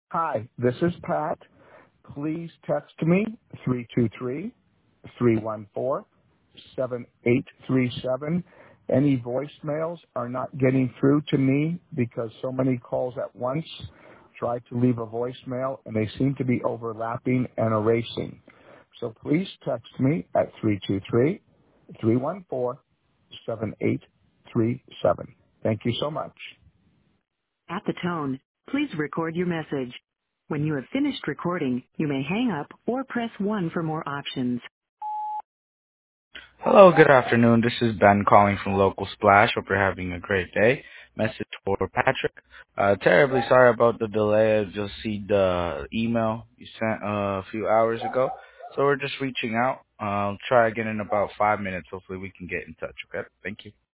Hi, this is Pat. Please text me 323-314-7837. Any voicemails are not getting through to me because so many calls at once try to leave a voicemail and they seem to be overlapping and erasing. So please text me at 323-314-7837. Thank you so much. At the tone, please record your message. When you have finished recording, you may hang up or press 1 for more options. Hello, good afternoon. This is Ben calling from Local Splash. Hope you're having a great day. Message for Patrick. Terribly sorry about the delay. I just see the email you sent a few hours ago. So we're just reaching out. Try again in about 5 minutes. Hopefully we can get in touch, okay? Thank you.